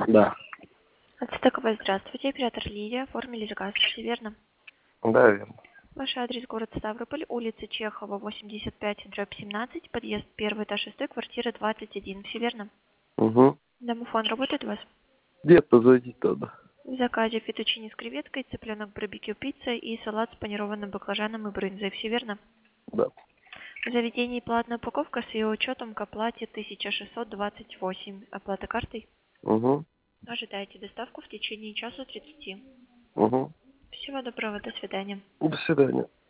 Да. Ацтековая, здравствуйте. Оператор Лилия. Оформили заказ. Все верно? Да, верно. Ваш адрес город Ставрополь, улица Чехова, 85/17, подъезд 1, этаж 6, квартира 21. Все верно? Угу. Домофон работает у вас? Нет, позвонить надо. В заказе фетучини с креветкой, цыпленок барбекю пицца и салат с панированным баклажаном и брынзой. Все верно? Да. В заведении платная упаковка с ее учетом к оплате 1628. Оплата картой? Угу. Ожидайте доставку в течение часа 30. Угу. Всего доброго, до свидания. До свидания.